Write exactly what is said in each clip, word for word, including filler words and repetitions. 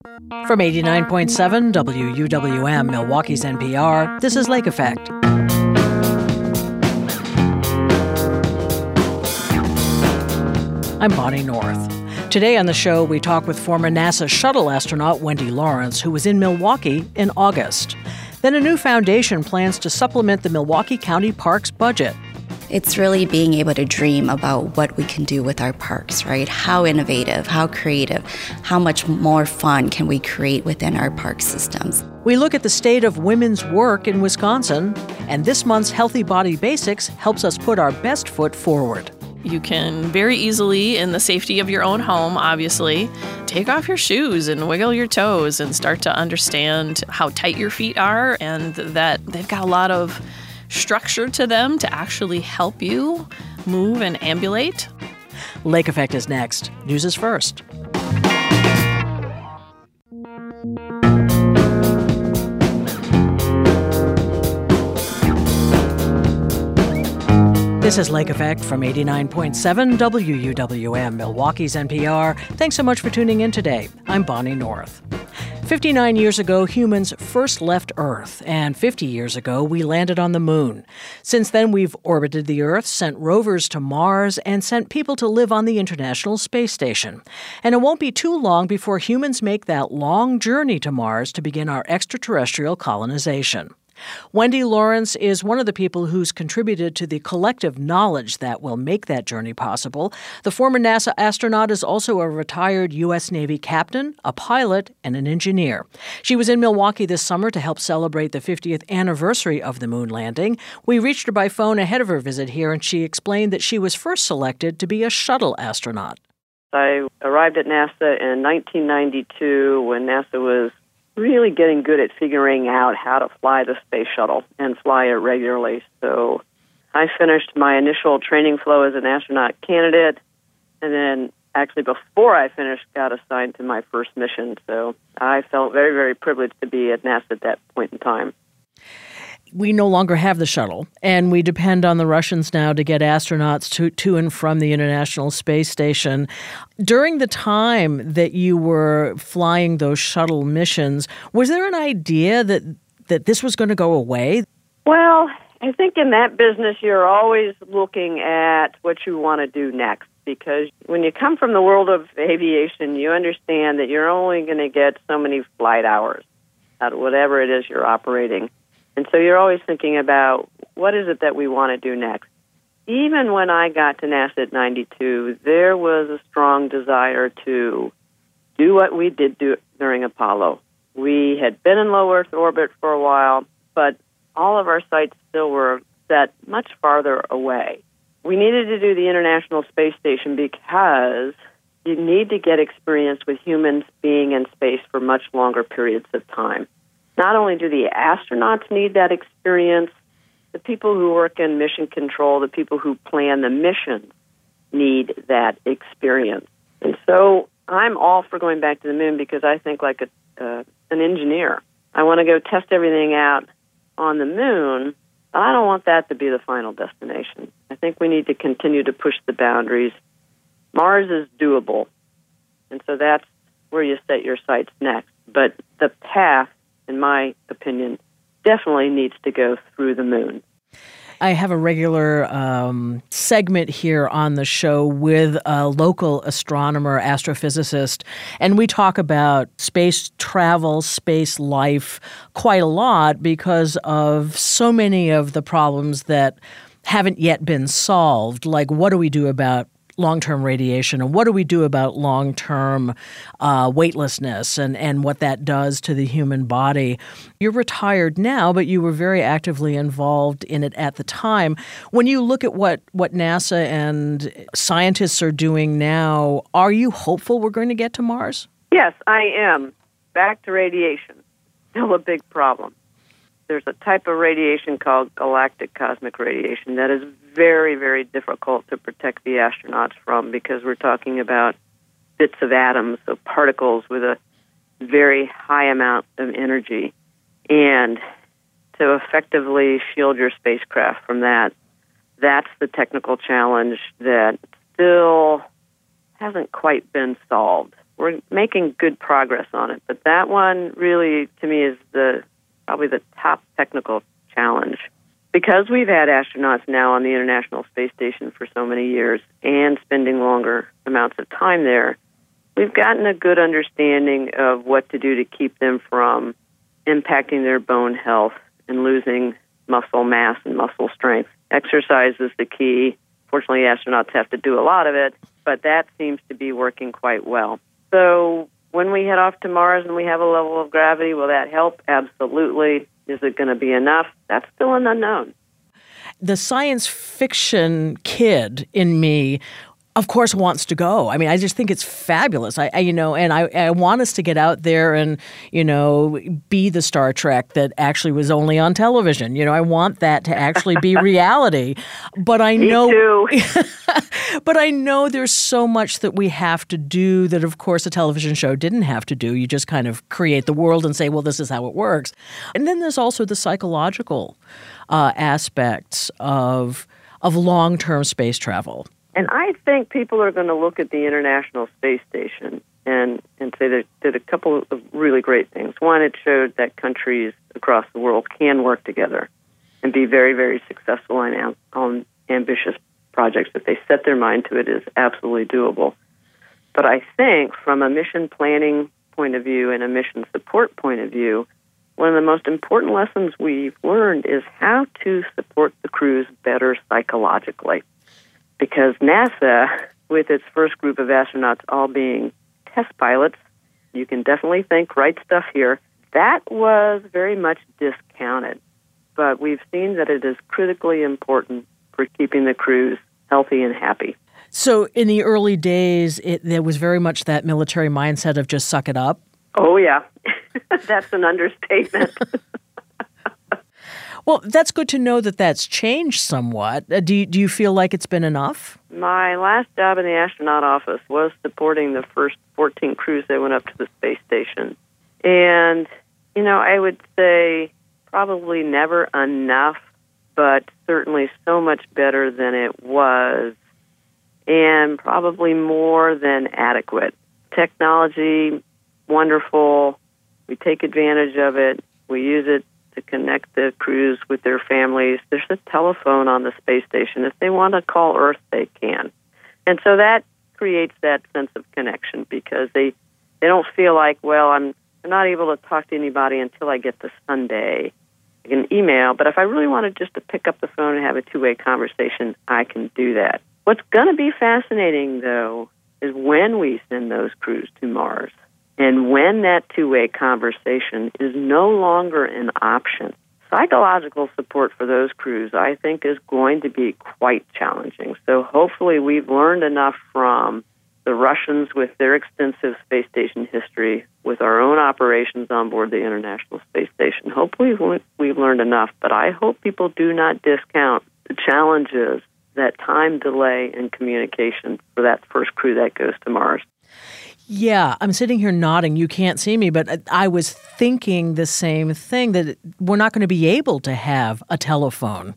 From eighty-nine point seven W U W M, Milwaukee's N P R, this is Lake Effect. I'm Bonnie North. Today on the show, we talk with former NASA shuttle astronaut Wendy Lawrence, who was in Milwaukee in August. Then a new foundation plans to supplement the Milwaukee County Parks budget. It's really being able to dream about what we can do with our parks, right? How innovative, how creative, how much more fun can we create within our park systems. We look at the state of women's work in Wisconsin, and this month's Healthy Body Basics helps us put our best foot forward. You can very easily, in the safety of your own home, obviously, take off your shoes and wiggle your toes and start to understand how tight your feet are and that they've got a lot of structure to them to actually help you move and ambulate. Lake Effect is next. News is first. This is Lake Effect from eighty-nine point seven W U W M, Milwaukee's N P R. Thanks so much for tuning in today. I'm Bonnie North. fifty-nine years ago, humans first left Earth, and fifty years ago, we landed on the moon. Since then, we've orbited the Earth, sent rovers to Mars, and sent people to live on the International Space Station. And it won't be too long before humans make that long journey to Mars to begin our extraterrestrial colonization. Wendy Lawrence is one of the people who's contributed to the collective knowledge that will make that journey possible. The former NASA astronaut is also a retired U S Navy captain, a pilot, and an engineer. She was in Milwaukee this summer to help celebrate the fiftieth anniversary of the moon landing. We reached her by phone ahead of her visit here, and she explained that she was first selected to be a shuttle astronaut. I arrived at NASA in nineteen ninety-two when NASA was really getting good at figuring out how to fly the space shuttle and fly it regularly. So I finished my initial training flow as an astronaut candidate, and then actually before I finished, got assigned to my first mission. So I felt very, very privileged to be at NASA at that point in time. We no longer have the shuttle, and we depend on the Russians now to get astronauts to, to and from the International Space Station. During the time that you were flying those shuttle missions, was there an idea that, that this was going to go away? Well, I think in that business, you're always looking at what you want to do next, because when you come from the world of aviation, you understand that you're only going to get so many flight hours out of whatever it is you're operating. And so you're always thinking about, what is it that we want to do next? Even when I got to NASA at ninety-two, there was a strong desire to do what we did do during Apollo. We had been in low Earth orbit for a while, but all of our sights still were set much farther away. We needed to do the International Space Station because you need to get experience with humans being in space for much longer periods of time. Not only do the astronauts need that experience, the people who work in mission control, the people who plan the missions, need that experience. And so I'm all for going back to the moon because I think like a, uh, an engineer. I want to go test everything out on the moon, but I don't want that to be the final destination. I think we need to continue to push the boundaries. Mars is doable, and so that's where you set your sights next. But the path, in my opinion, definitely needs to go through the moon. I have a regular um, segment here on the show with a local astronomer, astrophysicist, and we talk about space travel, space life quite a lot because of so many of the problems that haven't yet been solved. Like, what do we do about long-term radiation, and what do we do about long-term uh, weightlessness and, and what that does to the human body? You're retired now, but you were very actively involved in it at the time. When you look at what, what NASA and scientists are doing now, are you hopeful we're going to get to Mars? Yes, I am. Back to radiation. Still a big problem. There's a type of radiation called galactic cosmic radiation that is very, very difficult to protect the astronauts from because we're talking about bits of atoms, so particles with a very high amount of energy. And to effectively shield your spacecraft from that, that's the technical challenge that still hasn't quite been solved. we're making good progress on it. But that one really, to me, is the probably the top technical challenge. Because we've had astronauts now on the International Space Station for so many years and spending longer amounts of time there, we've gotten a good understanding of what to do to keep them from impacting their bone health and losing muscle mass and muscle strength. Exercise is the key. Fortunately, astronauts have to do a lot of it, but that seems to be working quite well. So when we head off to Mars and we have a level of gravity, will that help? Absolutely. Is it going to be enough? That's still an unknown. The science fiction kid in me, of course, wants to go. I mean, I just think it's fabulous. I, I you know, and I, I want us to get out there and, you know, be the Star Trek that actually was only on television. You know, I want that to actually be reality. But I Me know, too. but I know there's so much that we have to do that, of course, a television show didn't have to do. You just kind of create the world and say, well, this is how it works. And then there's also the psychological uh, aspects of of long-term space travel. And I think people are going to look at the International Space Station and, and say that it did a couple of really great things. One, it showed that countries across the world can work together and be very, very successful on, on ambitious projects. If they set their mind to it, it is absolutely doable. But I think from a mission planning point of view and a mission support point of view, one of the most important lessons we've learned is how to support the crews better psychologically. Because NASA, with its first group of astronauts all being test pilots, you can definitely think right stuff here, that was very much discounted. But we've seen that it is critically important for keeping the crews healthy and happy. So in the early days, it, there was very much that military mindset of just suck it up? Oh, yeah. That's an understatement. Well, that's good to know that that's changed somewhat. Uh, do you, do you feel like it's been enough? My last job in the astronaut office was supporting the first fourteen crews that went up to the space station. And, you know, I would say probably never enough, but certainly so much better than it was, and probably more than adequate. Technology, wonderful. We take advantage of it. We use it to connect the crews with their families. There's a telephone on the space station. If they want to call Earth, they can. And so that creates that sense of connection because they, they don't feel like, well, I'm, I'm not able to talk to anybody until I get to Sunday. I can email, but if I really wanted just to pick up the phone and have a two-way conversation, I can do that. What's going to be fascinating, though, is when we send those crews to Mars. And when that two-way conversation is no longer an option, psychological support for those crews, I think, is going to be quite challenging. So hopefully we've learned enough from the Russians with their extensive space station history, with our own operations on board the International Space Station. Hopefully we've learned enough, but I hope people do not discount the challenges, that time delay in communication for that first crew that goes to Mars. Yeah, I'm sitting here nodding. You can't see me, but I was thinking the same thing, that we're not going to be able to have a telephone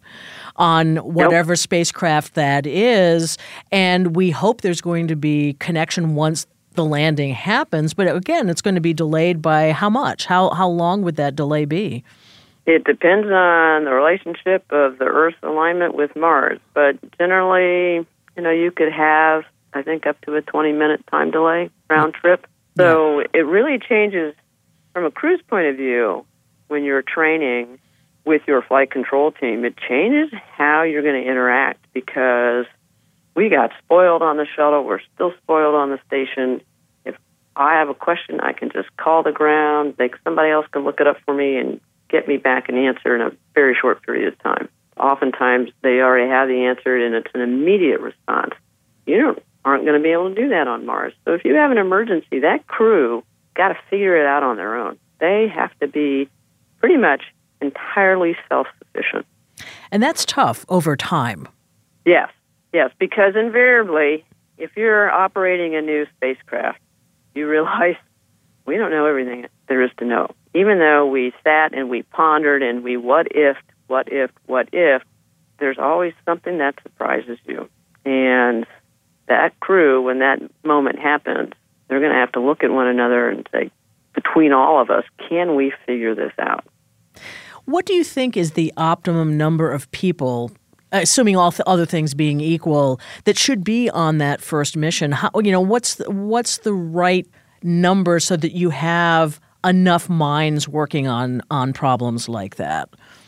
on whatever nope. spacecraft that is, and we hope there's going to be connection once the landing happens. But again, it's going to be delayed by how much? How how long would that delay be? It depends on the relationship of the Earth's alignment with Mars, but generally, you know, you could have, I think, up to a twenty-minute time delay round trip. So yeah. It really changes from a crew's point of view when you're training with your flight control team. It changes how you're going to interact because we got spoiled on the shuttle. We're still spoiled on the station. If I have a question, I can just call the ground. They, somebody else can look it up for me and get me back an answer in a very short period of time. Oftentimes, they already have the answer, and it's an immediate response. You don't aren't going to be able to do that on Mars. So if you have an emergency, that crew got to figure it out on their own. They have to be pretty much entirely self-sufficient. And that's tough over time. Yes, yes, because invariably, if you're operating a new spacecraft, you realize we don't know everything there is to know. Even though we sat and we pondered and we what-if, what-if, what-if, there's always something that surprises you. And that crew, when that moment happens, they're going to have to look at one another and say, between all of us, can we figure this out? What do you think is the optimum number of people, assuming all th- other things being equal, that should be on that first mission? How, you know, what's the, what's the right number so that you have enough minds working on, on problems like that?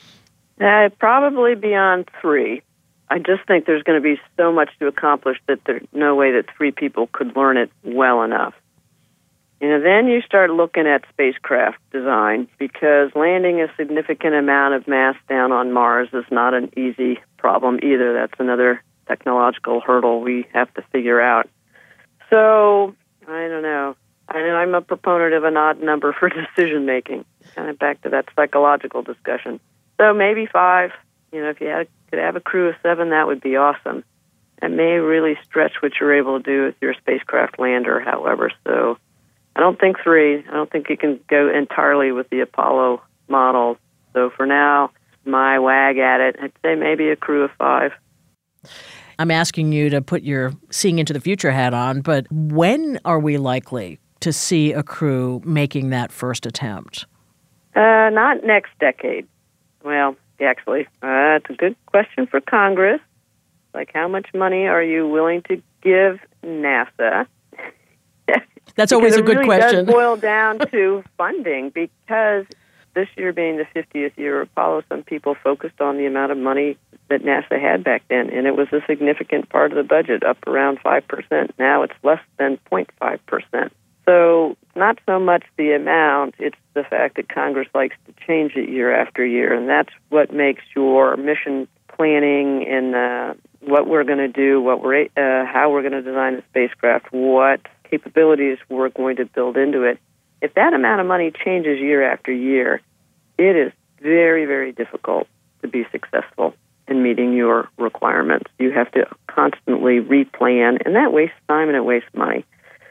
Uh, probably beyond three. I just think there's going to be so much to accomplish that there's no way that three people could learn it well enough. You know, then you start looking at spacecraft design, because landing a significant amount of mass down on Mars is not an easy problem either. That's another technological hurdle we have to figure out. So, I don't know. I know I'm a proponent of an odd number for decision making. Kind of back to that psychological discussion. So maybe five. You know, if you had, could have a crew of seven, that would be awesome. It may really stretch what you're able to do with your spacecraft lander, however. So I don't think three. I don't think you can go entirely with the Apollo model. So for now, my wag at it, I'd say maybe a crew of five. I'm asking you to put your seeing into the future hat on, but when are we likely to see a crew making that first attempt? Uh, not next decade. Well, actually, uh, that's a good question for Congress. Like, how much money are you willing to give NASA? That's always a good really question. It does boil down to funding, because this year being the fiftieth year of Apollo, some people focused on the amount of money that NASA had back then, and it was a significant part of the budget, up around five percent. Now it's less than zero point five percent. So not so much the amount, it's the fact that Congress likes to change it year after year, and that's what makes your mission planning and uh, what we're going to do, what we're, uh, how we're going to design the spacecraft, what capabilities we're going to build into it. If that amount of money changes year after year, it is very, very difficult to be successful in meeting your requirements. You have to constantly replan, and that wastes time and it wastes money.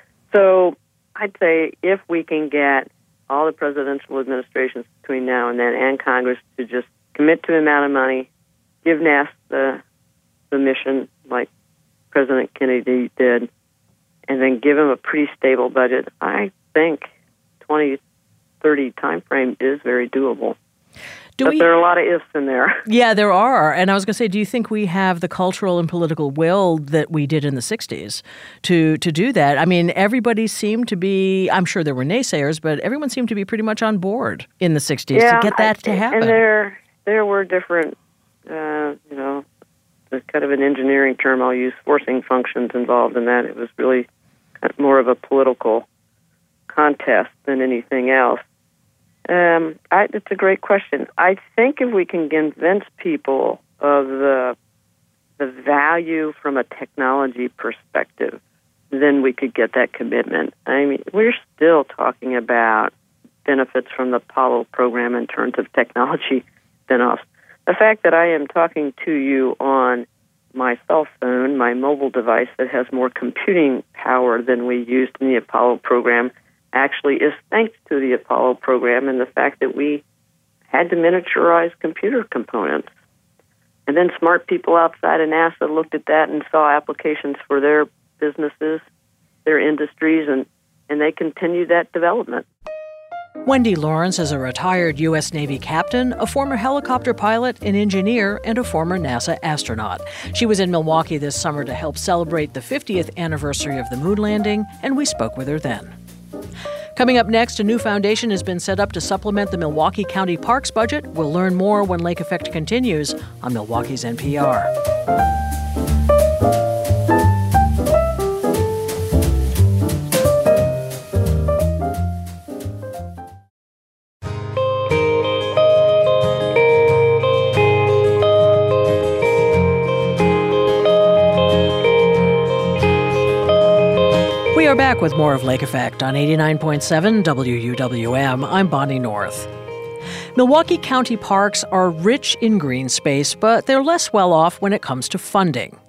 So I'd say if we can get all the presidential administrations between now and then and Congress to just commit to the amount of money, give NASA the, the mission like President Kennedy did, and then give them a pretty stable budget, I think twenty thirty timeframe is very doable. Do but we, there are a lot of ifs in there. Yeah, there are. And I was going to say, do you think we have the cultural and political will that we did in the sixties to, to do that? I mean, everybody seemed to be, I'm sure there were naysayers, but everyone seemed to be pretty much on board in the sixties yeah, to get that I, to happen. And there, there were different, uh, you know, there's kind of an engineering term I'll use, forcing functions involved in that. It was really kind of more of a political contest than anything else. Um, I, it's a great question. I think if we can convince people of the the value from a technology perspective, then we could get that commitment. I mean, we're still talking about benefits from the Apollo program in terms of technology spin-offs. The fact that I am talking to you on my cell phone, my mobile device that has more computing power than we used in the Apollo program, actually is thanks to the Apollo program and the fact that we had to miniaturize computer components. And then smart people outside of NASA looked at that and saw applications for their businesses, their industries, and, and they continued that development. Wendy Lawrence is a retired U S Navy captain, a former helicopter pilot, an engineer, and a former NASA astronaut. She was in Milwaukee this summer to help celebrate the fiftieth anniversary of the moon landing, and we spoke with her then. Coming up next, a new foundation has been set up to supplement the Milwaukee County Parks budget. We'll learn more when Lake Effect continues on Milwaukee's N P R. We are back with more of Lake Effect on eighty-nine point seven W U W M. I'm Bonnie North. Milwaukee County parks are rich in green space, but they're less well off when it comes to funding.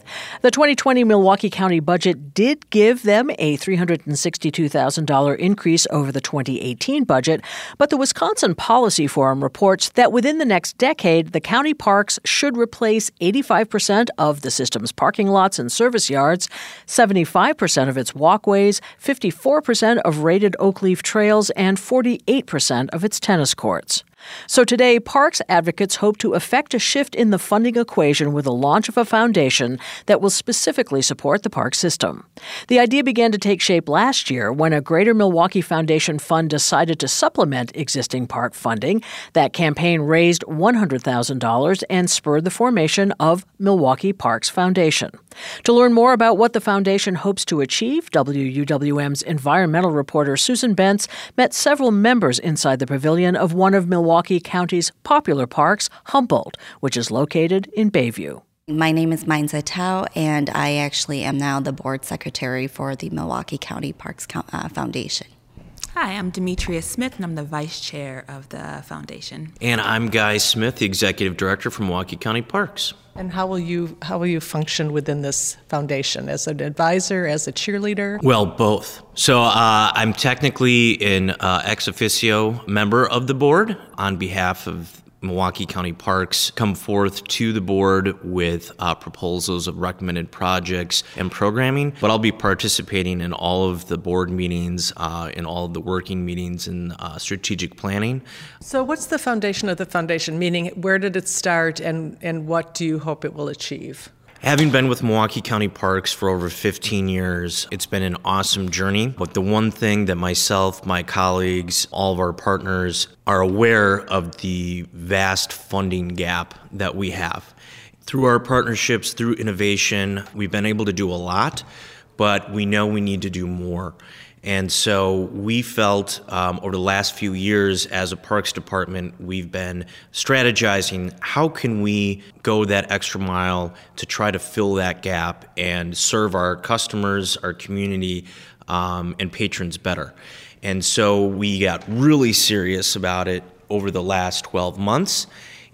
The twenty twenty Milwaukee County budget did give them a three hundred sixty-two thousand dollars increase over the twenty eighteen budget, but the Wisconsin Policy Forum reports that within the next decade, the county parks should replace eighty-five percent of the system's parking lots and service yards, seventy-five percent of its walkways, fifty-four percent of rated oak leaf trails, and forty-eight percent of its tennis courts. So today, parks advocates hope to effect a shift in the funding equation with the launch of a foundation that will specifically support the park system. The idea began to take shape last year when a Greater Milwaukee Foundation fund decided to supplement existing park funding. That campaign raised one hundred thousand dollars and spurred the formation of Milwaukee Parks Foundation. To learn more about what the foundation hopes to achieve, W U W M's environmental reporter Susan Bentz met several members inside the pavilion of one of Milwaukee County's popular parks, Humboldt, which is located in Bayview. My name is Mainza Tao, and I actually am now the board secretary for the Milwaukee County Parks uh, Foundation. Hi, I'm Demetria Smith, and I'm the vice chair of the foundation. And I'm Guy Smith, the executive director for Milwaukee County Parks. And how will you how will you function within this foundation? As an advisor, as a cheerleader? Well, both. So uh, I'm technically an uh, ex officio member of the board on behalf of Milwaukee County Parks, come forth to the board with uh, proposals of recommended projects and programming, but I'll be participating in all of the board meetings, uh, in all of the working meetings and uh, strategic planning. So what's the foundation of the foundation? Meaning, where did it start and, and what do you hope it will achieve? Having been with Milwaukee County Parks for over fifteen years, it's been an awesome journey. But the one thing that myself, my colleagues, all of our partners are aware of the vast funding gap that we have. Through our partnerships, through innovation, we've been able to do a lot, but we know we need to do more. And so we felt um, over the last few years as a parks department, we've been strategizing how can we go that extra mile to try to fill that gap and serve our customers, our community, um, and patrons better. And so we got really serious about it over the last twelve months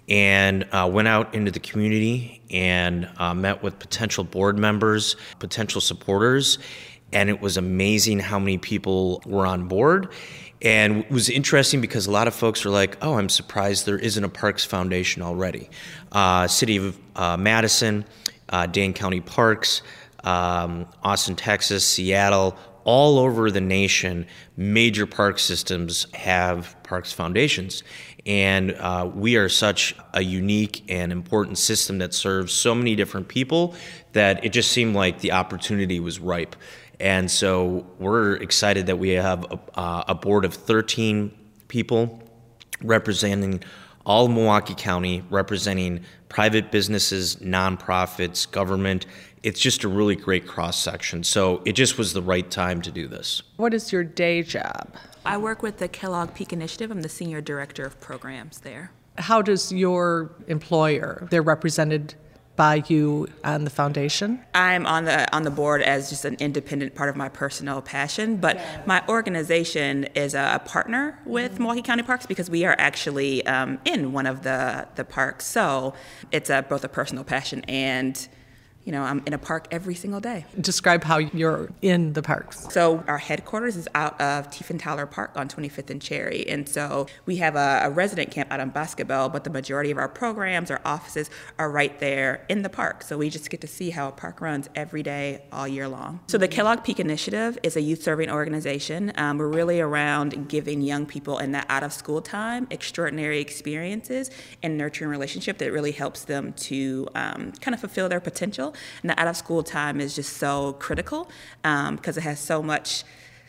and uh, went out into the community and uh, met with potential board members, potential supporters. And it was amazing how many people were on board. And it was interesting because a lot of folks were like, oh, I'm surprised there isn't a Parks Foundation already. Uh, City of uh, Madison, uh, Dane County Parks, um, Austin, Texas, Seattle, all over the nation, major park systems have Parks Foundations. And uh, we are such a unique and important system that serves so many different people that it just seemed like the opportunity was ripe. And so we're excited that we have a, uh, a board of thirteen people representing all of Milwaukee County, representing private businesses, nonprofits, government. It's just a really great cross-section. So it just was the right time to do this. What is your day job? I work with the Kellogg Peak Initiative. I'm the senior director of programs there. How does your employer, they're represented by you on the foundation? I'm on the on the board as just an independent part of my personal passion, but yeah. My organization is a partner with mm-hmm. Milwaukee County Parks because we are actually um, in one of the, the parks. So it's a, both a personal passion and, you know, I'm in a park every single day. Describe how you're in the parks. So our headquarters is out of Tiefenthaler Park on twenty-fifth and Cherry. And so we have a, a resident camp out on Boscobel, but the majority of our programs, our offices are right there in the park. So we just get to see how a park runs every day, all year long. So the Kellogg Peak Initiative is a youth serving organization. Um, we're really around giving young people in that out of school time extraordinary experiences and nurturing relationship that really helps them to um, kind of fulfill their potential. And the out-of-school time is just so critical um, because it has so much,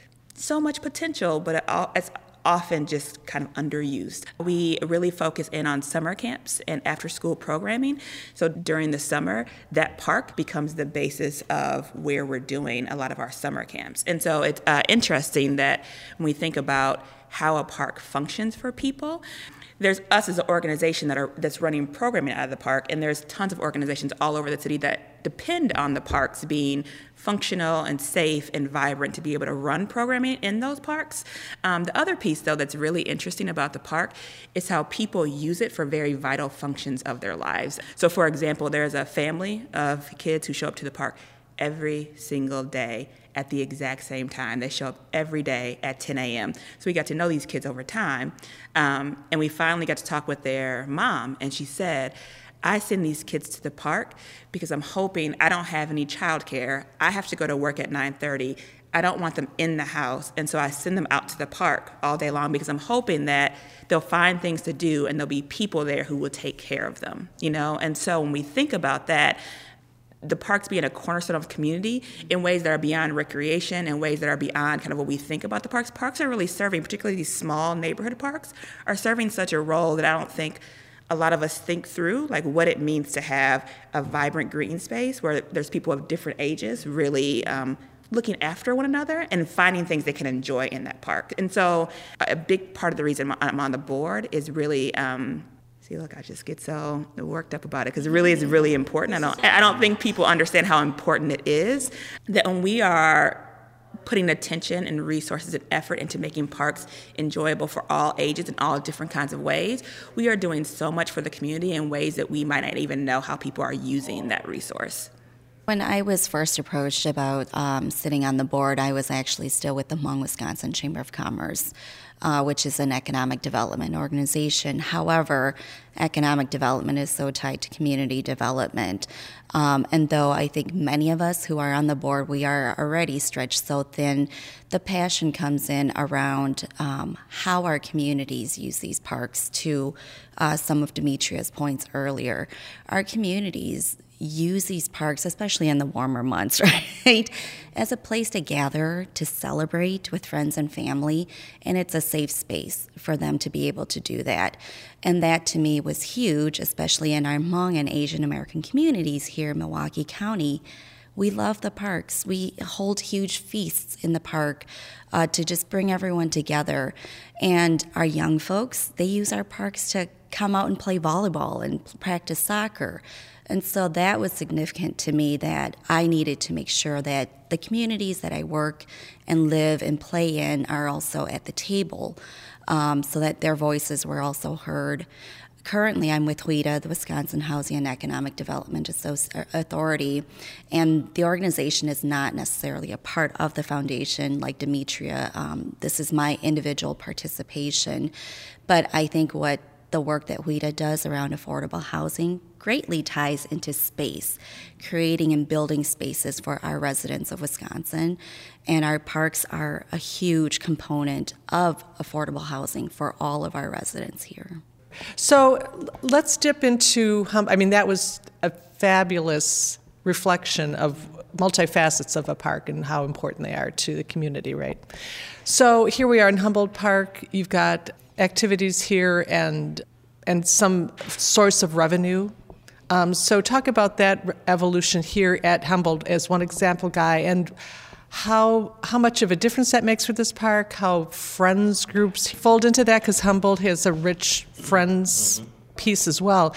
so much potential, but it all, it's often just kind of underused. We really focus in on summer camps and after-school programming. So during the summer, that park becomes the basis of where we're doing a lot of our summer camps. And so it's uh, interesting that when we think about how a park functions for people. There's us as an organization that are that's running programming out of the park, and there's tons of organizations all over the city that depend on the parks being functional and safe and vibrant to be able to run programming in those parks. Um, the other piece, though, that's really interesting about the park is how people use it for very vital functions of their lives. So, for example, there's a family of kids who show up to the park every single day at the exact same time. They show up every day at ten a.m. So we got to know these kids over time. Um, and we finally got to talk with their mom, and she said, I send these kids to the park because I'm hoping I don't have any childcare. I have to go to work at nine thirty. I don't want them in the house, and so I send them out to the park all day long because I'm hoping that they'll find things to do and there'll be people there who will take care of them, you know? And so when we think about that, the parks being a cornerstone of community in ways that are beyond recreation and ways that are beyond kind of what we think about the parks. Parks are really serving, particularly these small neighborhood parks, are serving such a role that I don't think a lot of us think through, like what it means to have a vibrant green space where there's people of different ages really um, looking after one another and finding things they can enjoy in that park. And so a big part of the reason I'm on the board is really um, See, look, I just get so worked up about it because it really is really important. I don't, I don't think people understand how important it is that when we are putting attention and resources and effort into making parks enjoyable for all ages in all different kinds of ways, we are doing so much for the community in ways that we might not even know how people are using that resource. When I was first approached about um, sitting on the board, I was actually still with the Hmong, Wisconsin Chamber of Commerce, uh, which is an economic development organization. However, economic development is so tied to community development. Um, and though I think many of us who are on the board, we are already stretched so thin, the passion comes in around um, how our communities use these parks to uh, some of Demetria's points earlier. Our communities use these parks, especially in the warmer months, right, as a place to gather, to celebrate with friends and family, and it's a safe space for them to be able to do that. And that, to me, was huge, especially in our Hmong and Asian American communities here in Milwaukee County. We love the parks. We hold huge feasts in the park uh, to just bring everyone together. And our young folks, they use our parks to come out and play volleyball and practice soccer. And so that was significant to me, that I needed to make sure that the communities that I work and live and play in are also at the table, um, so that their voices were also heard. Currently, I'm with WHEDA, the Wisconsin Housing and Economic Development Authority, and the organization is not necessarily a part of the foundation like Demetria. Um, this is my individual participation. But I think what the work that WHEDA does around affordable housing greatly ties into space, creating and building spaces for our residents of Wisconsin. And our parks are a huge component of affordable housing for all of our residents here. So let's dip into, I mean, that was a fabulous reflection of multifacets of a park and how important they are to the community, right? So here we are in Humboldt Park. You've got activities here and and some source of revenue. Um, so talk about that evolution here at Humboldt as one example, Guy, and how how much of a difference that makes for this park, how friends groups fold into that, because Humboldt has a rich friends piece as well.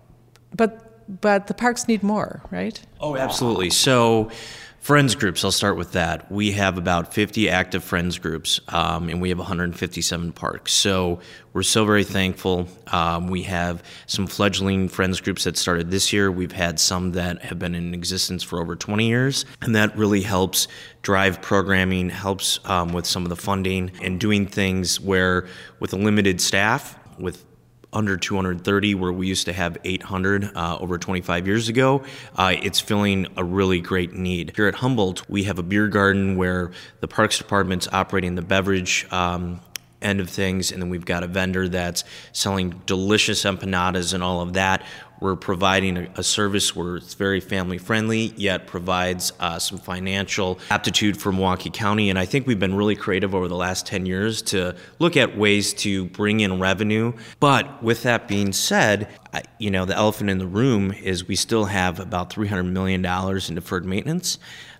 But but the parks need more, right? Oh, absolutely. So friends groups, I'll start with that. We have about fifty active friends groups, um, and we have one hundred fifty-seven parks. So we're so very thankful. Um, we have some fledgling friends groups that started this year. We've had some that have been in existence for over twenty years, and that really helps drive programming, helps um, with some of the funding, and doing things where with a limited staff, with under two hundred thirty, where we used to have eight hundred uh, over twenty-five years ago. Uh, it's filling a really great need. Here at Humboldt, we have a beer garden where the Parks Department's operating the beverage um, end of things, and then we've got a vendor that's selling delicious empanadas and all of that. We're providing a, a service where it's very family-friendly, yet provides uh, some financial aptitude for Milwaukee County. And I think we've been really creative over the last ten years to look at ways to bring in revenue. But with that being said, I, you know, the elephant in the room is we still have about three hundred million dollars in deferred maintenance.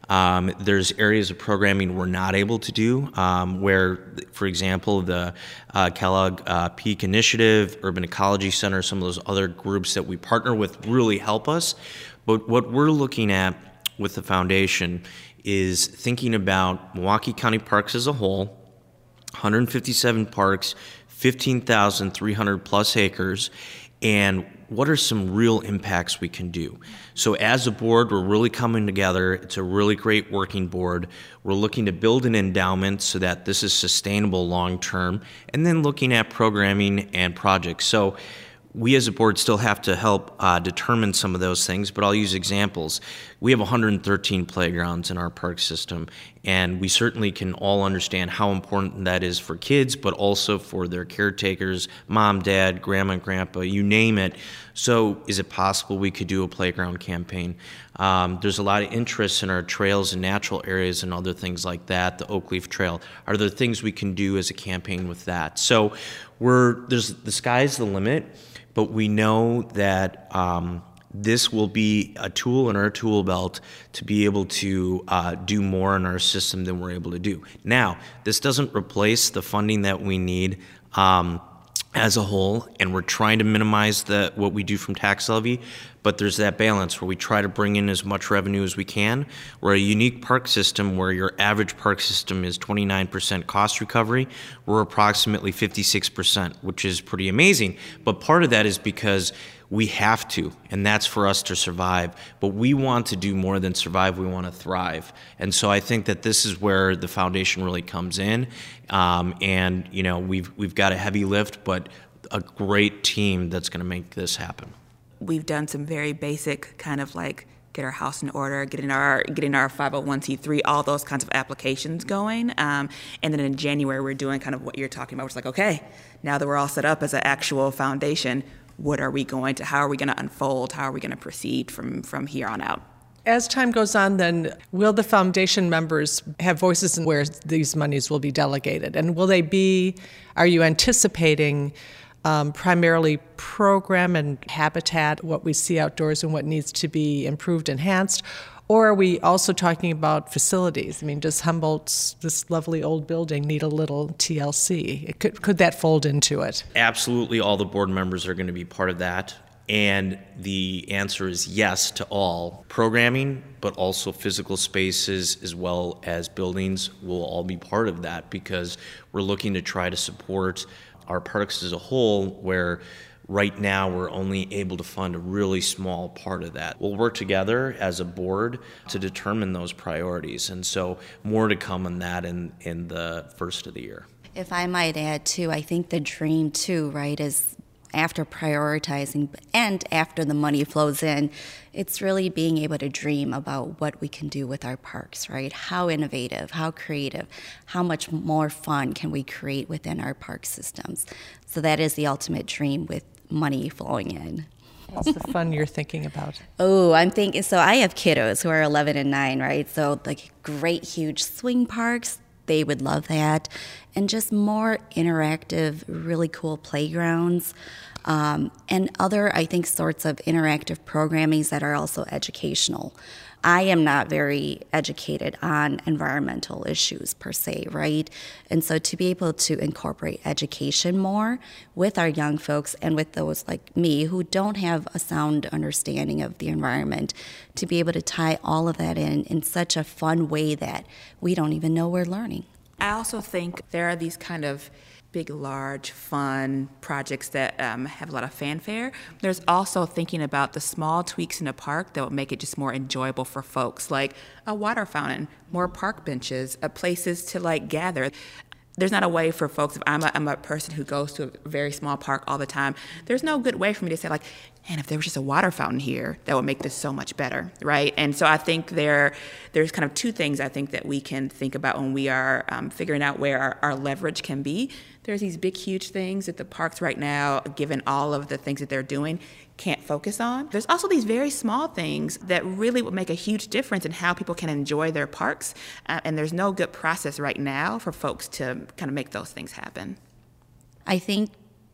Um, there's areas of programming we're not able to do, um, where, for example, the uh, Kellogg uh, Peak Initiative, Urban Ecology Center, some of those other groups that we partner with really help us. But what we're looking at with the foundation is thinking about Milwaukee County Parks as a whole, one hundred fifty-seven parks, fifteen thousand three hundred plus acres, and what are some real impacts we can do? So as a board, we're really coming together. It's a really great working board. We're looking to build an endowment so that this is sustainable long term, and then looking at programming and projects. So we as a board still have to help uh, determine some of those things, but I'll use examples. We have one hundred thirteen playgrounds in our park system, and we certainly can all understand how important that is for kids, but also for their caretakers, mom, dad, grandma, and grandpa, you name it. So is it possible we could do a playground campaign? Um, there's a lot of interest in our trails and natural areas and other things like that, the Oak Leaf Trail. Are there things we can do as a campaign with that? So we're there's the sky's the limit. But we know that um, this will be a tool in our tool belt to be able to uh, do more in our system than we're able to do. Now, this doesn't replace the funding that we need um, as a whole, and we're trying to minimize the what we do from tax levy, but there's that balance where we try to bring in as much revenue as we can. We're a unique park system where your average park system is twenty-nine percent cost recovery. We're approximately fifty-six percent, which is pretty amazing. But part of that is because we have to, and that's for us to survive. But we want to do more than survive. We want to thrive. And so I think that this is where the foundation really comes in. Um, and, you know, we've we've got a heavy lift, but a great team that's going to make this happen. We've done some very basic kind of like get our house in order, getting our getting our five oh one c three, all those kinds of applications going. Um, and then in January, we're doing kind of what you're talking about. It's like, okay, now that we're all set up as an actual foundation, what are we going to, how are we going to unfold? How are we going to proceed from, from here on out? As time goes on, then, will the foundation members have voices in where these monies will be delegated? And will they be, are you anticipating um, primarily program and habitat, what we see outdoors and what needs to be improved, enhanced? Or are we also talking about facilities? I mean, does Humboldt's, this lovely old building, need a little T L C? It could, could that fold into it? Absolutely, all the board members are going to be part of that. And the answer is yes to all. Programming, but also physical spaces as well as buildings will all be part of that, because we're looking to try to support our parks as a whole, where right now we're only able to fund a really small part of that. We'll work together as a board to determine those priorities, and so more to come on that in, in the first of the year. If I might add too, I think the dream too, right, is after prioritizing and after the money flows in, it's really being able to dream about what we can do with our parks, right? How innovative, how creative, how much more fun can we create within our park systems? So that is the ultimate dream with money flowing in. What's the fun you're thinking about? Oh, I'm thinking, so I have kiddos who are eleven and nine, right? So like great, huge swing parks, they would love that. And just more interactive, really cool playgrounds. Um, and other, I think, sorts of interactive programmings that are also educational. I am not very educated on environmental issues per se, right? And so to be able to incorporate education more with our young folks and with those like me who don't have a sound understanding of the environment, to be able to tie all of that in in such a fun way that we don't even know we're learning. I also think there are these kind of big, large, fun projects that um, have a lot of fanfare. There's also thinking about the small tweaks in a park that will make it just more enjoyable for folks, like a water fountain, more park benches, uh, places to like gather. There's not a way for folks, if I'm a, I'm a person who goes to a very small park all the time, there's no good way for me to say like, and if there was just a water fountain here, that would make this so much better, right? And so I think there, there's kind of two things I think that we can think about when we are um, figuring out where our, our leverage can be. There's these big, huge things that the parks right now, given all of the things that they're doing, can't focus on. There's also these very small things that really would make a huge difference in how people can enjoy their parks, uh, and there's no good process right now for folks to kind of make those things happen. I think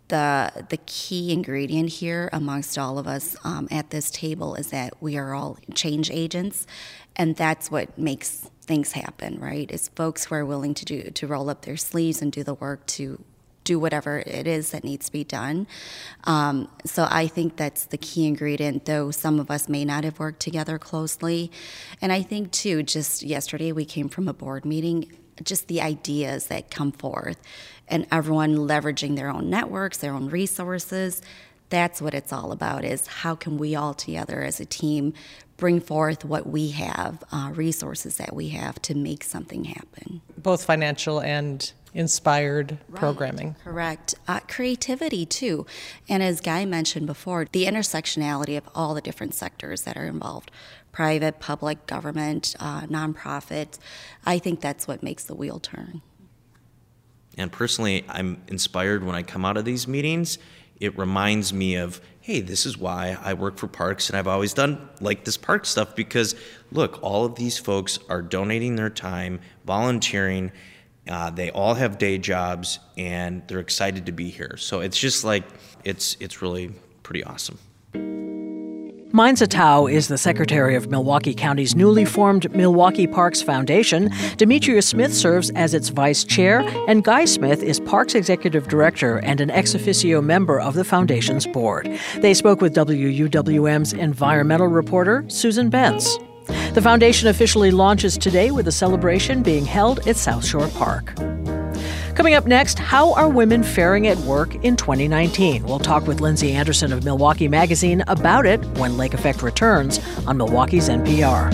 the the key ingredient here amongst all of us um, at this table is that we are all change agents, and that's what makes things happen, right? It's folks who are willing to do to roll up their sleeves and do the work to do whatever it is that needs to be done. Um, so I think that's the key ingredient, though some of us may not have worked together closely. And I think, too, just yesterday we came from a board meeting, just the ideas that come forth and everyone leveraging their own networks, their own resources. That's what it's all about, is how can we all together as a team bring forth what we have, uh, resources that we have to make something happen. Both financial and inspired Right. programming. Correct. Uh, creativity, too. And as Guy mentioned before, the intersectionality of all the different sectors that are involved, private, public, government, uh, nonprofit. I think that's what makes the wheel turn. And personally, I'm inspired when I come out of these meetings. It reminds me of, hey, this is why I work for parks, and I've always done like this park stuff, because look, all of these folks are donating their time, volunteering. Uh, they all have day jobs, and they're excited to be here. So it's just like, it's it's really pretty awesome. Mainza Tao is the secretary of Milwaukee County's newly formed Milwaukee Parks Foundation. Demetria Smith serves as its vice chair, and Guy Smith is Parks executive director and an ex officio member of the foundation's board. They spoke with W U W M's environmental reporter, Susan Bentz. The foundation officially launches today with a celebration being held at South Shore Park. Coming up next, how are women faring at work in twenty nineteen? We'll talk with Lindsay Anderson of Milwaukee Magazine about it when Lake Effect returns on Milwaukee's N P R.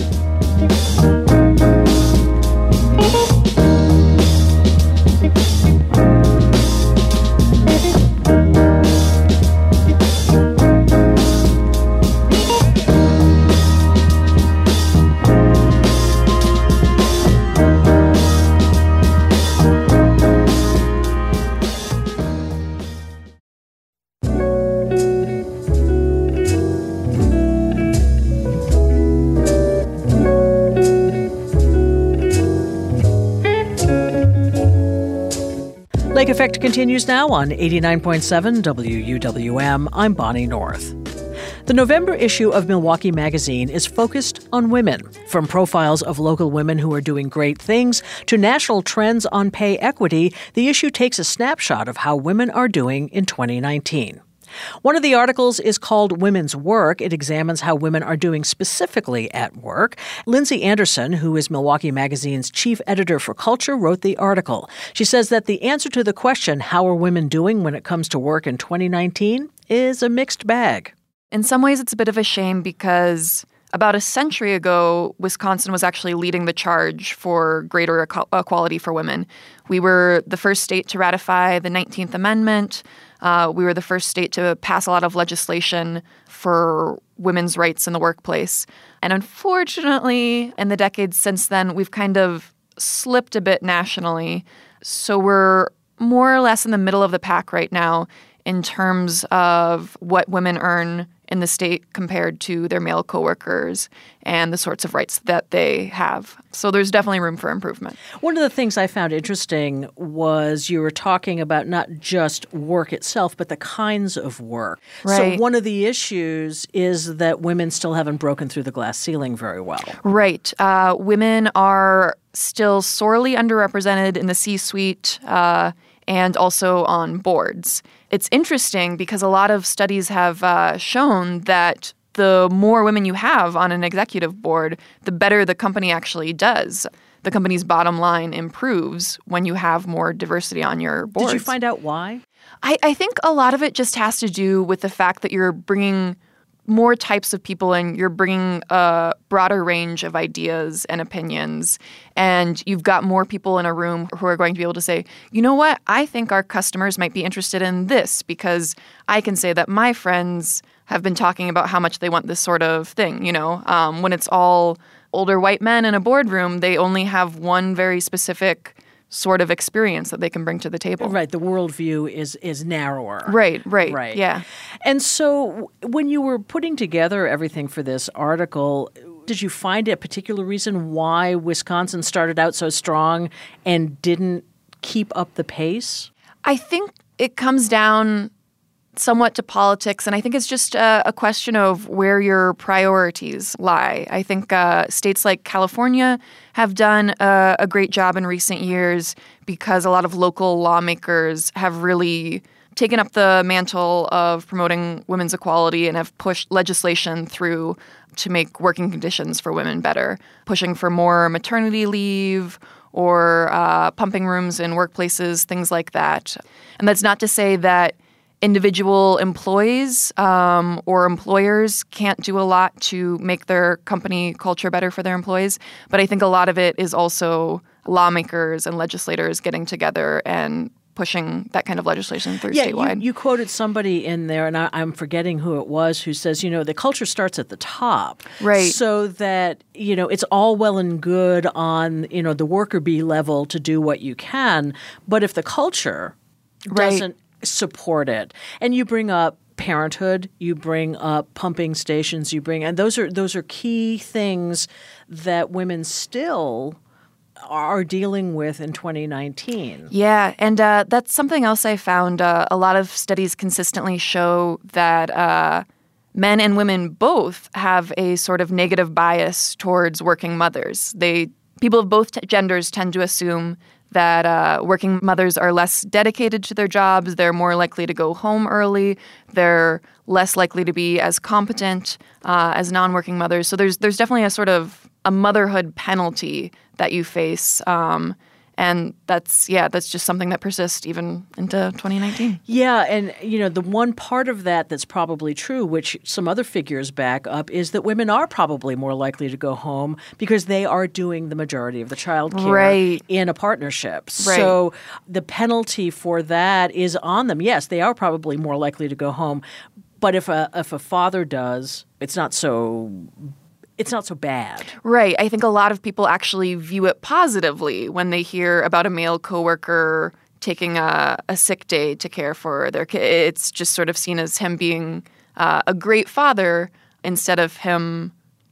Lake Effect continues now on eighty-nine point seven W U W M. I'm Bonnie North. The November issue of Milwaukee Magazine is focused on women. From profiles of local women who are doing great things to national trends on pay equity, the issue takes a snapshot of how women are doing in twenty nineteen. One of the articles is called Women's Work. It examines how women are doing specifically at work. Lindsay Anderson, who is Milwaukee Magazine's chief editor for culture, wrote the article. She says that the answer to the question, how are women doing when it comes to work in twenty nineteen, is a mixed bag. In some ways, it's a bit of a shame because about a century ago, Wisconsin was actually leading the charge for greater equality for women. We were the first state to ratify the nineteenth Amendment. Uh, we were the first state to pass a lot of legislation for women's rights in the workplace. And unfortunately, in the decades since then, we've kind of slipped a bit nationally. So we're more or less in the middle of the pack right now in terms of what women earn in the state compared to their male coworkers and the sorts of rights that they have. So there's definitely room for improvement. One of the things I found interesting was you were talking about not just work itself, but the kinds of work. Right. So one of the issues is that women still haven't broken through the glass ceiling very well. Right. Uh, women are still sorely underrepresented in the C-suite uh, and also on boards. It's interesting because a lot of studies have uh, shown that the more women you have on an executive board, the better the company actually does. The company's bottom line improves when you have more diversity on your boards. Did you find out why? I, I think a lot of it just has to do with the fact that you're bringing more types of people in, you're bringing a broader range of ideas and opinions, and you've got more people in a room who are going to be able to say, you know what, I think our customers might be interested in this because I can say that my friends have been talking about how much they want this sort of thing, you know. Um, when it's all older white men in a boardroom, they only have one very specific sort of experience that they can bring to the table. Right, the worldview is is narrower. Right, right, right. Yeah. And so when you were putting together everything for this article, did you find a particular reason why Wisconsin started out so strong and didn't keep up the pace? I think it comes down somewhat to politics, and I think it's just a, a question of where your priorities lie. I think uh, states like California have done a, a great job in recent years because a lot of local lawmakers have really taken up the mantle of promoting women's equality and have pushed legislation through to make working conditions for women better, pushing for more maternity leave or uh, pumping rooms in workplaces, things like that. And that's not to say that individual employees um, or employers can't do a lot to make their company culture better for their employees. But I think a lot of it is also lawmakers and legislators getting together and pushing that kind of legislation through yeah, statewide. You, you quoted somebody in there, and I, I'm forgetting who it was, who says, you know, the culture starts at the top. Right. So that, you know, it's all well and good on, you know, the worker bee level to do what you can. But if the culture Right. doesn't support it, and you bring up parenthood, you bring up pumping stations, you bring, and those are those are key things that women still are dealing with in twenty nineteen. Yeah, and uh, that's something else I found. Uh, a lot of studies consistently show that uh, men and women both have a sort of negative bias towards working mothers. They people of both t- genders tend to assume that uh, working mothers are less dedicated to their jobs. They're more likely to go home early. They're less likely to be as competent uh, as non-working mothers. So there's there's definitely a sort of a motherhood penalty that you face. Um, and that's, yeah, that's just something that persists even into twenty nineteen. Yeah, and, you know, the one part of that that's probably true, which some other figures back up, is that women are probably more likely to go home because they are doing the majority of the child care Right. in a partnership. Right. So the penalty for that is on them. Yes, they are probably more likely to go home. But if a if a father does, it's not so It's not so bad. Right. I think a lot of people actually view it positively when they hear about a male coworker taking a, a sick day to care for their kid. It's just sort of seen as him being uh, a great father instead of him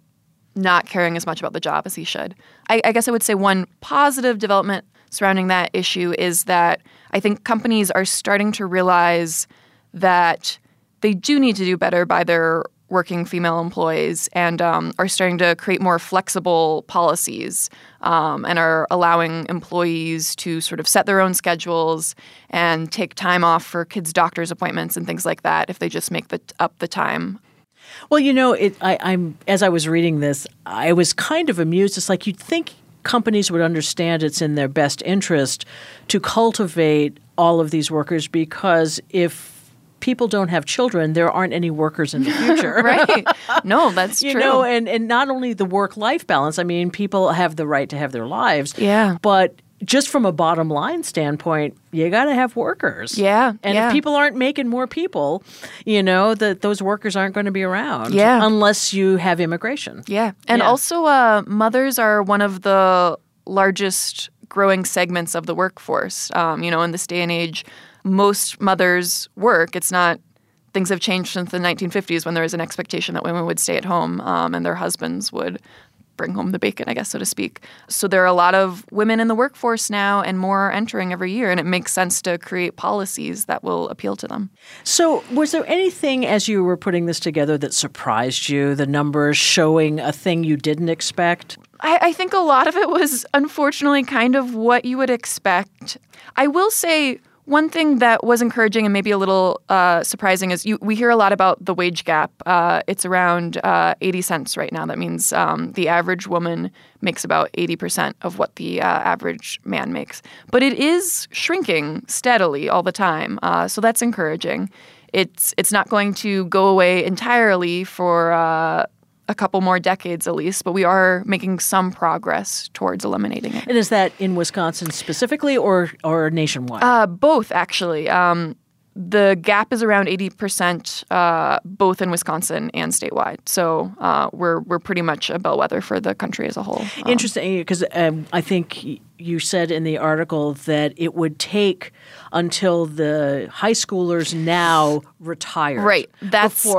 not caring as much about the job as he should. I, I guess I would say one positive development surrounding that issue is that I think companies are starting to realize that they do need to do better by their working female employees and um, are starting to create more flexible policies um, and are allowing employees to sort of set their own schedules and take time off for kids' doctor's appointments and things like that if they just make the, up the time. Well, you know, it, I, I'm as I was reading this, I was kind of amused. It's like you'd think companies would understand it's in their best interest to cultivate all of these workers because if people don't have children, there aren't any workers in the future. Right. No, that's you true. You know, and, and not only the work-life balance, I mean, people have the right to have their lives. Yeah. But just from a bottom line standpoint, you got to have workers. Yeah. And yeah. if people aren't making more people, you know, that those workers aren't going to be around. Yeah. Unless you have immigration. Yeah. And Yeah. also uh, mothers are one of the largest growing segments of the workforce. Um, you know, in this day and age, most mothers work. It's not – things have changed since the nineteen fifties when there was an expectation that women would stay at home um, and their husbands would bring home the bacon, I guess, so to speak. So there are a lot of women in the workforce now and more are entering every year, and it makes sense to create policies that will appeal to them. So was there anything as you were putting this together that surprised you, the numbers showing a thing you didn't expect? I, I think a lot of it was unfortunately kind of what you would expect. I will say – one thing that was encouraging and maybe a little uh, surprising is you, we hear a lot about the wage gap. Uh, it's around uh, eighty cents right now. That means um, the average woman makes about eighty percent of what the uh, average man makes. But it is shrinking steadily all the time, uh, so that's encouraging. It's it's not going to go away entirely for uh, a couple more decades at least, but we are making some progress towards eliminating it. And is that in Wisconsin specifically or or nationwide? Uh, both, actually. Um, the gap is around eighty percent uh, both in Wisconsin and statewide. So uh, we're we're pretty much a bellwether for the country as a whole. Um, Interesting, because um, I think you said in the article that it would take until the high schoolers now retire Right. That's before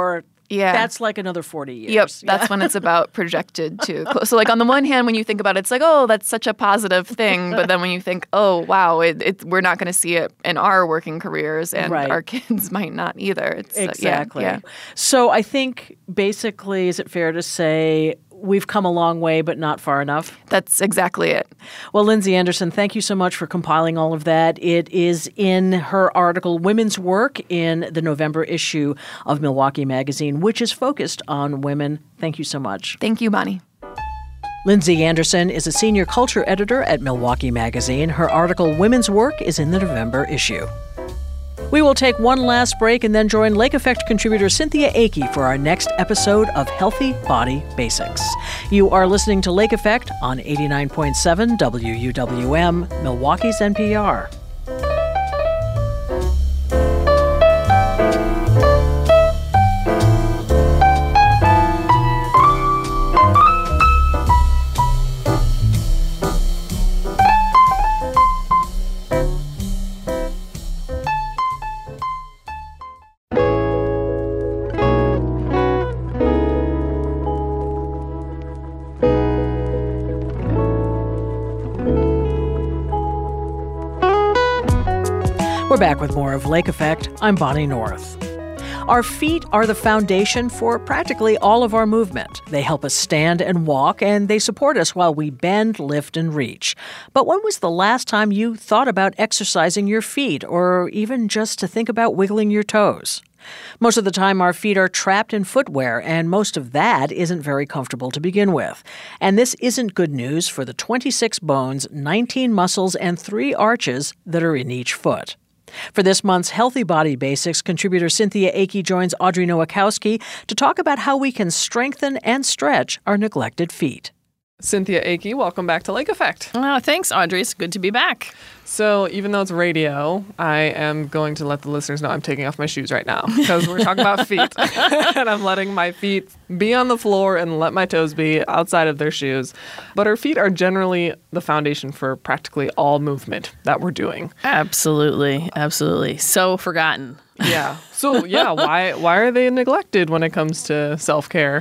Yeah. That's like another forty years. Yep. That's yeah. when it's about projected to. So like on the one hand, when you think about it, it's like, oh, that's such a positive thing. But then when you think, oh, wow, it, it, we're not going to see it in our working careers and right. our kids might not either. It's, exactly. Uh, yeah, yeah. So I think basically, is it fair to say we've come a long way, but not far enough? That's exactly it. Well, Lindsay Anderson, thank you so much for compiling all of that. It is in her article, Women's Work, in the November issue of Milwaukee Magazine, which is focused on women. Thank you so much. Thank you, Bonnie. Lindsay Anderson is a senior culture editor at Milwaukee Magazine. Her article, Women's Work, is in the November issue. We will take one last break and then join Lake Effect contributor Cynthia Akey for our next episode of Healthy Body Basics. You are listening to Lake Effect on eighty-nine point seven W U W M, Milwaukee's N P R. We're back with more of Lake Effect. I'm Bonnie North. Our feet are the foundation for practically all of our movement. They help us stand and walk, and they support us while we bend, lift, and reach. But when was the last time you thought about exercising your feet, or even just to think about wiggling your toes? Most of the time, our feet are trapped in footwear, and most of that isn't very comfortable to begin with. And this isn't good news for the twenty-six bones, nineteen muscles, and three arches that are in each foot. For this month's Healthy Body Basics, contributor Cynthia Akey joins Audrey Nowakowski to talk about how we can strengthen and stretch our neglected feet. Cynthia Akey, welcome back to Lake Effect. Oh, thanks, Audrey. It's good to be back. So even though it's radio, I am going to let the listeners know I'm taking off my shoes right now because we're talking about feet. And I'm letting my feet be on the floor and let my toes be outside of their shoes. But our feet are generally the foundation for practically all movement that we're doing. Absolutely. Absolutely. So forgotten. Yeah. So, yeah, why why are they neglected when it comes to self-care?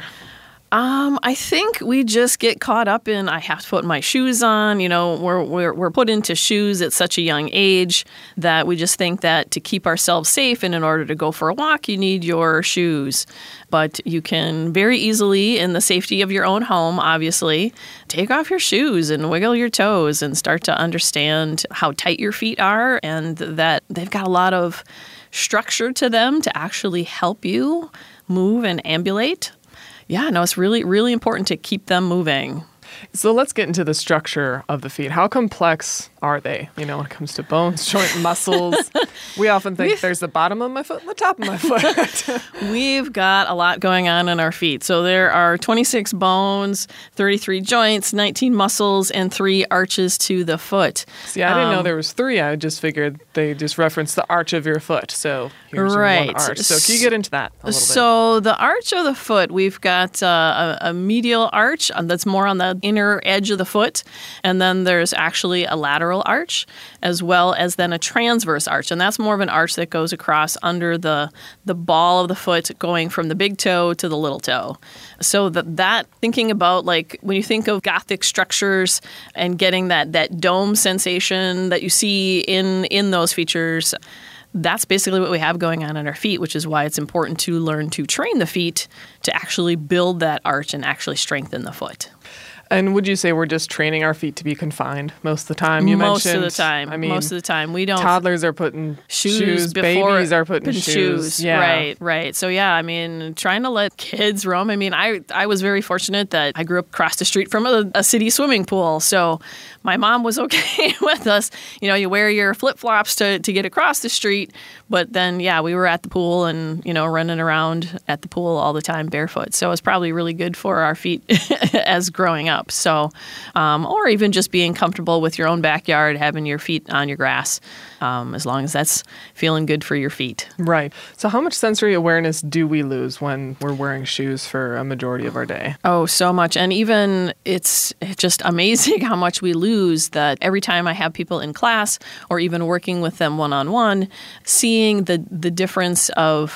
Um, I think we just get caught up in, I have to put my shoes on. You know, we're, we're, we're put into shoes at such a young age that we just think that to keep ourselves safe and in order to go for a walk, you need your shoes. But you can very easily, in the safety of your own home, obviously, take off your shoes and wiggle your toes and start to understand how tight your feet are and that they've got a lot of structure to them to actually help you move and ambulate. Yeah, no, it's really, really important to keep them moving. So let's get into the structure of the feet. How complex are they? You know, when it comes to bones, joint, muscles. We often think We've, there's the bottom of my foot and the top of my foot. We've got a lot going on in our feet. So there are twenty-six bones, thirty-three joints, nineteen muscles, and three arches to the foot. See, I didn't um, know there was three. I just figured they just referenced the arch of your foot. So here's right. one arch. So can you get into that a little bit? So the arch of the foot, we've got uh, a, a medial arch that's more on the inner edge of the foot, and then there's actually a lateral arch, as well as then a transverse arch, and that's more of an arch that goes across under the the ball of the foot, going from the big toe to the little toe. So that that thinking about, like, when you think of Gothic structures and getting that that dome sensation that you see in in those features, that's basically what we have going on in our feet, which is why it's important to learn to train the feet to actually build that arch and actually strengthen the foot. And would you say we're just training our feet to be confined most of the time? You most mentioned, of the time. I mean, most of the time, we don't. Toddlers are putting shoes. shoes babies are putting shoes. shoes. Yeah. Right, right. So yeah, I mean, trying to let kids roam. I mean, I I was very fortunate that I grew up across the street from a, a city swimming pool, so my mom was okay with us. You know, you wear your flip flops to to get across the street, but then yeah, we were at the pool and you know running around at the pool all the time barefoot. So it was probably really good for our feet as growing up. So. Um, or even just being comfortable with your own backyard, having your feet on your grass, um, as long as that's feeling good for your feet. Right. So how much sensory awareness do we lose when we're wearing shoes for a majority of our day? Oh, so much. And even it's just amazing how much we lose that every time I have people in class or even working with them one-on-one, seeing the, the difference of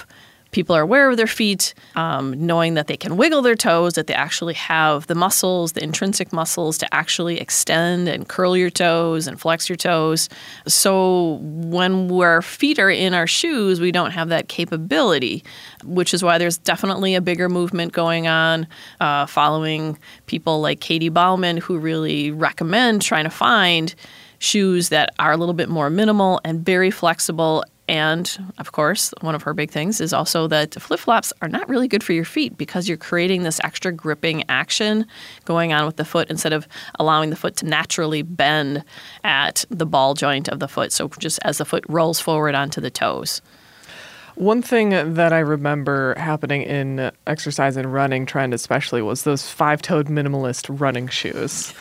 people are aware of their feet, um, knowing that they can wiggle their toes, that they actually have the muscles, the intrinsic muscles to actually extend and curl your toes and flex your toes. So when our feet are in our shoes, we don't have that capability, which is why there's definitely a bigger movement going on uh, following people like Katie Bauman, who really recommend trying to find shoes that are a little bit more minimal and very flexible. And, of course, one of her big things is also that flip-flops are not really good for your feet because you're creating this extra gripping action going on with the foot instead of allowing the foot to naturally bend at the ball joint of the foot. So just as the foot rolls forward onto the toes. One thing that I remember happening in exercise and running trend especially was those five-toed minimalist running shoes.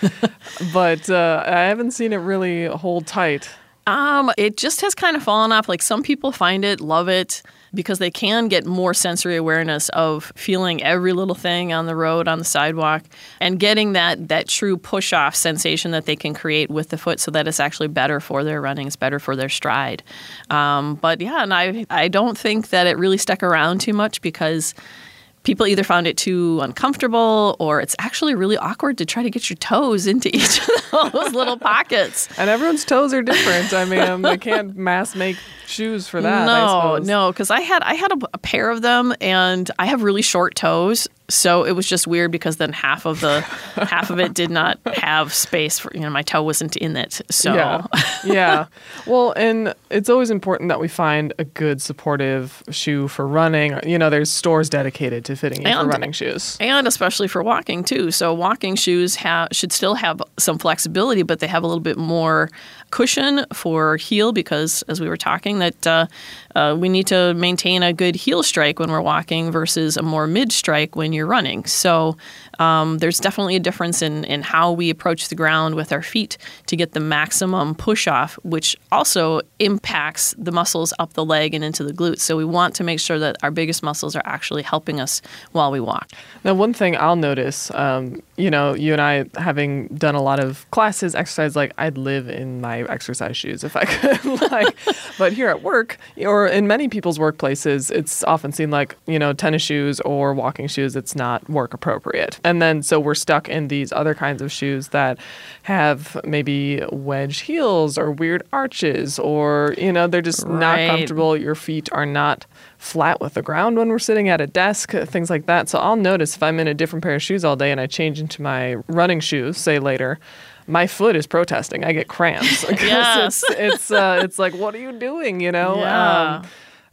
But uh, I haven't seen it really hold tight. Um, it just has kind of fallen off. Like some people find it, love it, because they can get more sensory awareness of feeling every little thing on the road, on the sidewalk, and getting that that true push-off sensation that they can create with the foot so that it's actually better for their running, it's better for their stride. Um, but yeah, and I, I don't think that it really stuck around too much because people either found it too uncomfortable or it's actually really awkward to try to get your toes into each of those little pockets. And everyone's toes are different. I mean, um, they can't mass make shoes for that. No, no, because I had I had a, a pair of them, and I have really short toes, so it was just weird because then half of the half of it did not have space for, you know, my toe wasn't in it. So yeah, yeah. Well, and it's always important that we find a good supportive shoe for running. You know, there's stores dedicated to fitting you and, for running shoes, and especially for walking too. So walking shoes have should still have some flexibility, but they have a little bit more cushion for heel because, as we were talking, that uh, uh, we need to maintain a good heel strike when we're walking versus a more mid strike when you're running. So um, there's definitely a difference in, in how we approach the ground with our feet to get the maximum push off, which also impacts the muscles up the leg and into the glutes. So we want to make sure that our biggest muscles are actually helping us while we walk. Now, one thing I'll notice, um, you know, you and I having done a lot of classes, exercise, like I'd live in my exercise shoes if I could. like, but here at work, or in many people's workplaces, it's often seen like, you know, tennis shoes or walking shoes. It's not work appropriate. And then so we're stuck in these other kinds of shoes that have maybe wedge heels or weird arches, or, you know, they're just right. not comfortable. Your feet are not flat with the ground when we're sitting at a desk, things like that. So I'll notice if I'm in a different pair of shoes all day and I change into my running shoes, say later, my foot is protesting. I get cramps. Yes. it's it's, uh, it's like, what are you doing, you know? Yeah. Um,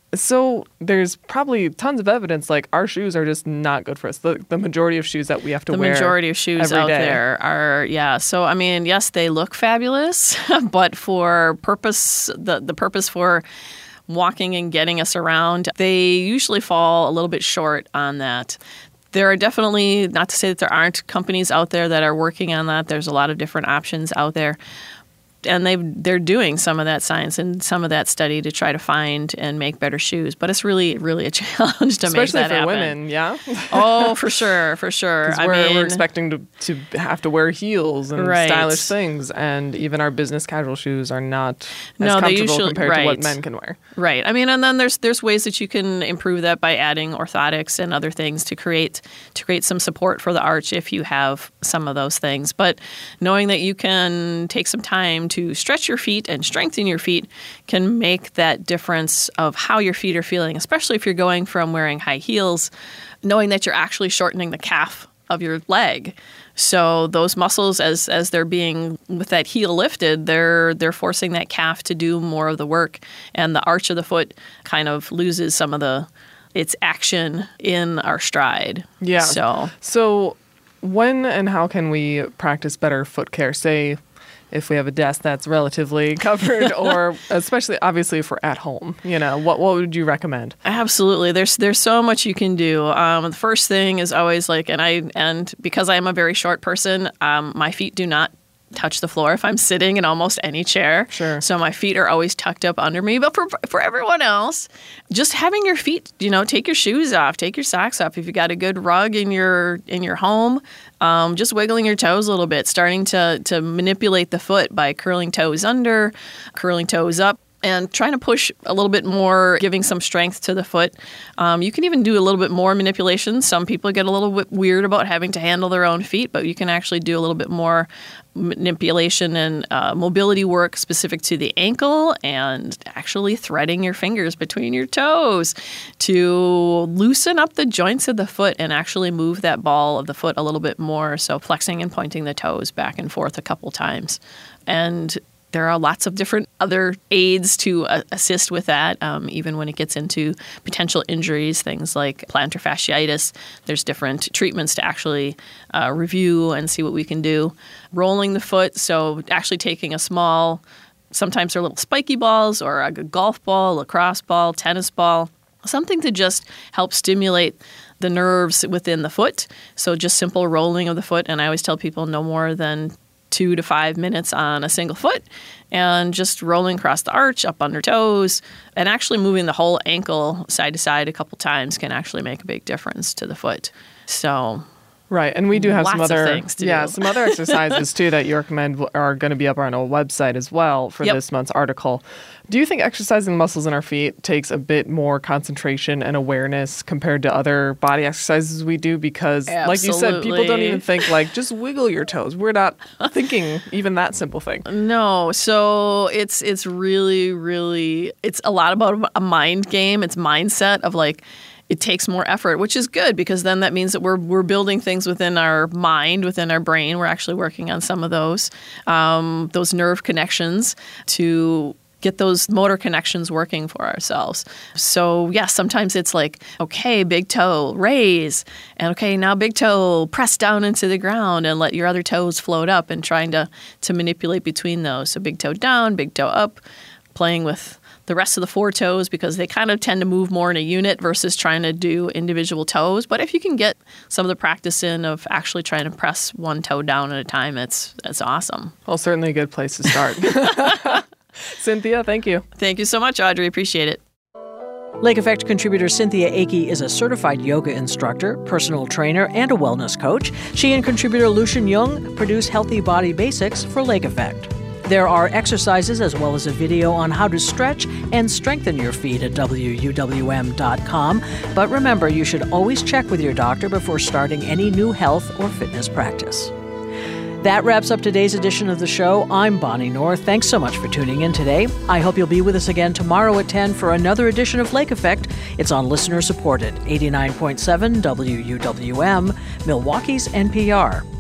so there's probably tons of evidence like our shoes are just not good for us. The, the majority of shoes that we have to the wear The majority of shoes every out day. there are, yeah. So, I mean, yes, they look fabulous, but for purpose, the, the purpose for walking and getting us around, they usually fall a little bit short on that. There are definitely, not to say that there aren't companies out there that are working on that. There's a lot of different options out there. And they they're doing some of that science and some of that study to try to find and make better shoes. But it's really, really a challenge to Especially make that for happen. women, yeah? Oh, for sure, for sure. I we're, mean, we're expecting to, to have to wear heels and Right. stylish things, and even our business casual shoes are not as No, they comfortable usually- compared to what right. men can wear. Right. I mean, and then there's there's ways that you can improve that by adding orthotics and other things to create to create some support for the arch if you have some of those things. But knowing that you can take some time to stretch your feet and strengthen your feet can make that difference of how your feet are feeling, especially if you're going from wearing high heels, knowing that you're actually shortening the calf of your leg. So those muscles, as as they're being with that heel lifted, they're they're forcing that calf to do more of the work, and the arch of the foot kind of loses some of the its action in our stride. Yeah. So So when and how can we practice better foot care? Say if we have a desk that's relatively covered, or especially obviously if we're at home, you know, what what would you recommend? Absolutely. There's there's so much you can do. Um, the first thing is always like, and I and because I am a very short person, um, my feet do not touch the floor if I'm sitting in almost any chair. Sure. So my feet are always tucked up under me. But for for everyone else, just having your feet, you know, take your shoes off, take your socks off. If you got a good rug in your in your home, um, just wiggling your toes a little bit, starting to to manipulate the foot by curling toes under, curling toes up. and trying to push a little bit more, giving some strength to the foot. Um, you can even do a little bit more manipulation. Some people get a little bit weird about having to handle their own feet, but you can actually do a little bit more manipulation and uh, mobility work specific to the ankle, and actually threading your fingers between your toes to loosen up the joints of the foot and actually move that ball of the foot a little bit more. So flexing and pointing the toes back and forth a couple times. And there are lots of different other aids to uh, assist with that, um, even when it gets into potential injuries, things like plantar fasciitis. There's different treatments to actually uh, review and see what we can do. Rolling the foot, so actually taking a small, sometimes they're little spiky balls, or a golf ball, lacrosse ball, tennis ball, something to just help stimulate the nerves within the foot. So just simple rolling of the foot, and I always tell people no more than two to five minutes on a single foot, and just rolling across the arch, up under toes, and actually moving the whole ankle side to side a couple times can actually make a big difference to the foot. So right, and we do have lots some other of things to yeah do. some other exercises too that you recommend are going to be up on our website as well for Yep. this month's article. Do you think exercising muscles in our feet takes a bit more concentration and awareness compared to other body exercises we do? Because like you said, people don't Absolutely. even think like just wiggle your toes. We're not thinking even that simple thing. No, so it's it's really, really, it's a lot about a mind game. It's mindset of like, it takes more effort, which is good, because then that means that we're we're building things within our mind, within our brain. We're actually working on some of those, um, those nerve connections to get those motor connections working for ourselves. So yes, sometimes it's like, okay, big toe, raise, and okay, now big toe, press down into the ground and let your other toes float up, and trying to, to manipulate between those. So big toe down, big toe up, playing with the rest of the four toes, because they kind of tend to move more in a unit versus trying to do individual toes. But if you can get some of the practice in of actually trying to press one toe down at a time, it's it's awesome. Well, certainly a good place to start. Cynthia, thank you. Thank you so much, Audrey. Appreciate it. Lake Effect contributor Cynthia Akey is a certified yoga instructor, personal trainer, and a wellness coach. She and contributor Lucian Jung produce Healthy Body Basics for Lake Effect. There are exercises as well as a video on how to stretch and strengthen your feet at W U W M dot com. But remember, you should always check with your doctor before starting any new health or fitness practice. That wraps up today's edition of the show. I'm Bonnie North. Thanks so much for tuning in today. I hope you'll be with us again tomorrow at ten for another edition of Lake Effect. It's on listener-supported eighty-nine point seven W U W M, Milwaukee's N P R.